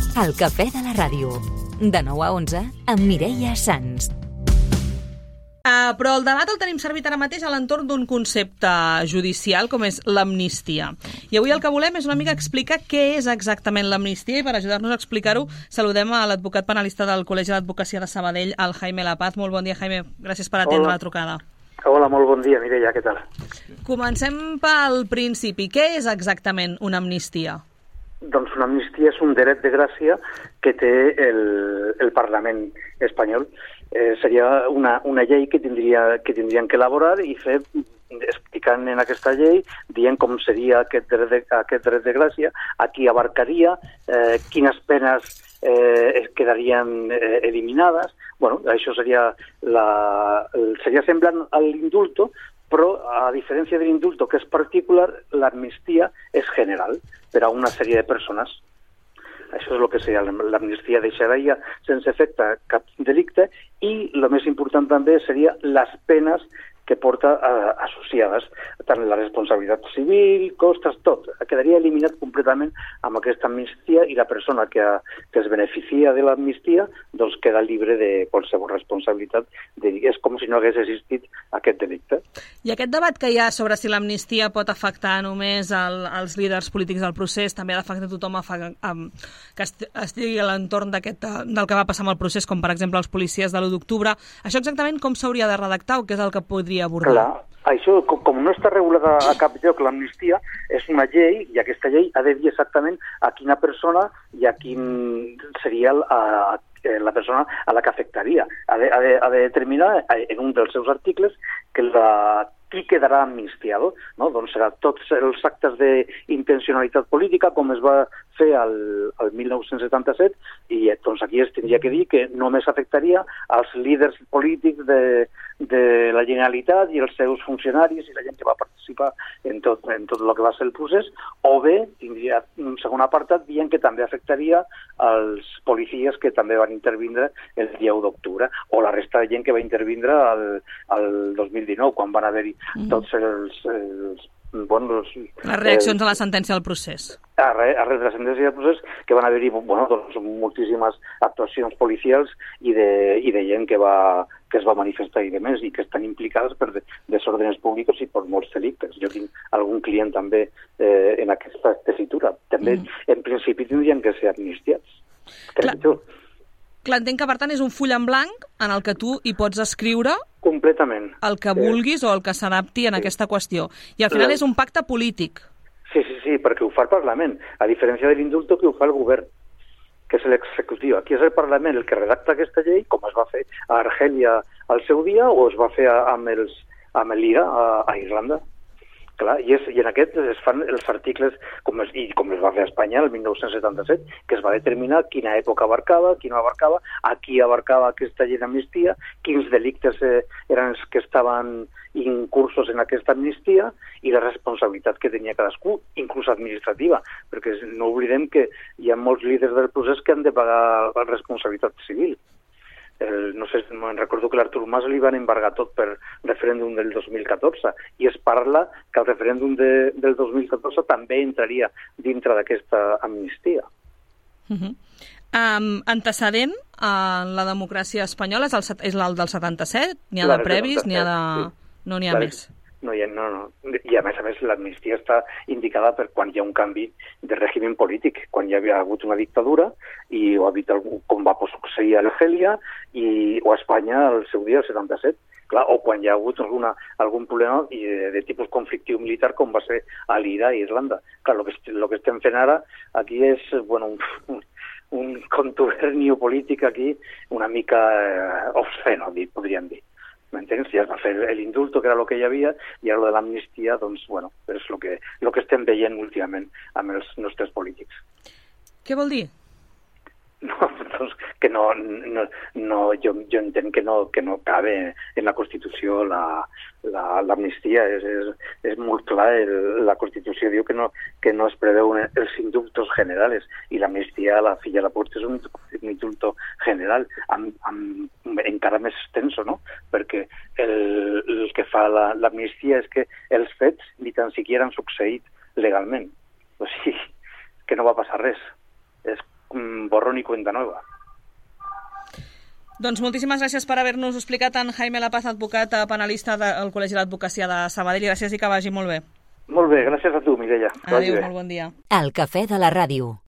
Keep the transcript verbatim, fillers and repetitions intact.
El cafè de la ràdio. De nou a onze, amb Mireia Sans. Uh, però el debat el tenim servit ara mateix a l'entorn d'un concepte judicial com és l'amnistia. I avui el que volem és una mica explicar què és exactament l'amnistia, i per ajudar-nos a explicar-ho saludem a l'advocat penalista del Col·legi d'Advocacia de Sabadell, el Jaime Lapaz. Molt bon dia, Jaime. Gràcies per atendre Hola. La trucada. Hola, molt bon dia, Mireia, què tal? Comencem pel principi. Què és exactament una amnistia? Doncs una amnistia és un dret de gràcia que té el, el Parlament espanyol. Eh, seria una, una llei que, tindria, que tindrien que elaborar i fer, explicant en aquesta llei, dient com seria aquest dret de, aquest dret de gràcia, a qui abarcaria, eh, quines penes eh, quedarien eh, eliminades. Bueno, això seria, la, seria semblant a l'indulto, però a diferència de l'indulto, que és particular, l'amnistia és general per a una sèrie de persones. Això és el que seria l'amnistia, deixaria sense efecte cap delicte, i el més important també seria les penes que porta eh, associades, tant la responsabilitat civil, costes, tot. Quedaria eliminat completament amb aquesta amnistia, i la persona que, que es beneficia de l'amnistia doncs queda llibre de qualsevol responsabilitat. De, és com si no hagués existit aquest delicte. I aquest debat que hi ha sobre si l'amnistia pot afectar només el, els líders polítics del procés, també ha d'afectar tothom a, a, que estigui a l'entorn d'aquest, del que va passar amb el procés, com per exemple els policies de l'u d'octubre. Això exactament com s'hauria de redactar o què és el que podria abordar? Clar, això, com, com no està regulada a cap lloc l'amnistia, és una llei, i aquesta llei ha de dir exactament a quina persona i a quin seria el, a, a, la persona a la que afectaria. Ha de, ha de, ha de determinar en un dels seus articles que la qui quedarà amnistiado, no? Doncs serà tots els actes d'intencionalitat política, com es va fer al, al mil nou-cents setanta-set, i doncs aquí es tindria que dir que només afectaria als líders polítics de, de la Generalitat i els seus funcionaris i la gent que va participar en tot, en tot el que va ser el procés, o bé tindria un segon apartat dient que també afectaria als policies que també van intervindre el dia u d'octubre, o la resta de gent que va intervindre al, al dos mil dinou, quan van haver-hi Mm. tots els, els, bueno, els... Les reaccions eh, a la sentència del procés. Arrel de la sentència del procés, que van haver-hi bueno, doncs, moltíssimes actuacions policials i de, i de gent que, va, que es va manifestar i de més, i que estan implicades per desordres públics i per molts delictes. Jo tinc algun client també eh, en aquesta tessitura. També, mm. en principi, tindrien que ser amnistiats. Crec jo. Clar, entenc que, per tant, és un full en blanc en el que tu hi pots escriure completament el que vulguis o el que s'adapti en sí. aquesta qüestió. I al final La... és un pacte polític. Sí, sí, sí, perquè ho fa el Parlament, a diferència de l'indulto que ho fa el govern, que és l'executiu. Aquí és el Parlament el que redacta aquesta llei, com es va fer a Argèlia al seu dia, o es va fer amb els, amb l'I R A a, a Irlanda. Clar, i, és, i en aquest es fan els articles, com es, i com es va fer a Espanya el mil nou-cents setanta-set, que es va determinar quina època abarcava, qui no abarcava, a qui abarcava aquesta llei d'amnistia, quins delictes eh, eren els que estaven incursos en aquesta amnistia, i la responsabilitat que tenia cadascú, inclús administrativa, perquè no oblidem que hi ha molts líders del procés que han de pagar la responsabilitat civil. El, no sé, me'n recordo que l'Artur Mas li van embargar tot per referèndum del dos mil catorze, i es parla que el referèndum de, del dos mil catorze també entraria dintre d'aquesta amnistia. Uh-huh. Um, antecedent a la democràcia espanyola és el, és el del setanta-set? N'hi ha de previs? N'hi ha de... Sí. No n'hi ha la, més? No, hi ha, no, no. I a més a més l'amnistia està indicada per quan hi ha un canvi de règim polític, quan hi havia hagut una dictadura, i ho ha dit algú, com va succeir a Argèlia i, o a Espanya al seu dia, el setanta-set. Clar, o quan hi ha hagut alguna, algun problema de, de tipus conflictiu militar, com va ser a l'I R A i Irlanda. Clar, el que, lo que estem fent ara aquí és bueno, un, un contubernio polític aquí una mica eh, obsceno, podríem dir. M'entens? Ja es va fer l'indulto, que era el que hi havia, i ara lo de l'amnistia, doncs, bueno, és el que, lo que estem veient últimament amb els nostres polítics. Què vol dir? No, doncs que no, no, no jo, jo entenc que no, que no cabe en la Constitució la, la, l'amnistia. És, és, és molt clar, el, la Constitució diu que no, que no es preveuen els indultos generals, i l'amnistia a la fi de la porta és un, un indulto general, amb, amb, encara més extenso, no? Perquè el, el que fa la, l'amnistia és que els fets ni tan siquiera han succeït legalment. O sigui, que no va passar res. És borrón y cuenta nueva. Doncs moltíssimes gràcies per haver-nos explicat en Jaime La Paz, advocat penalista del Col·legi d'Advocacia de Sabadell. Gràcies i que vagi molt bé. Molt bé, gràcies a tu, Mireia. Adéu, molt bon dia. El cafè de la ràdio.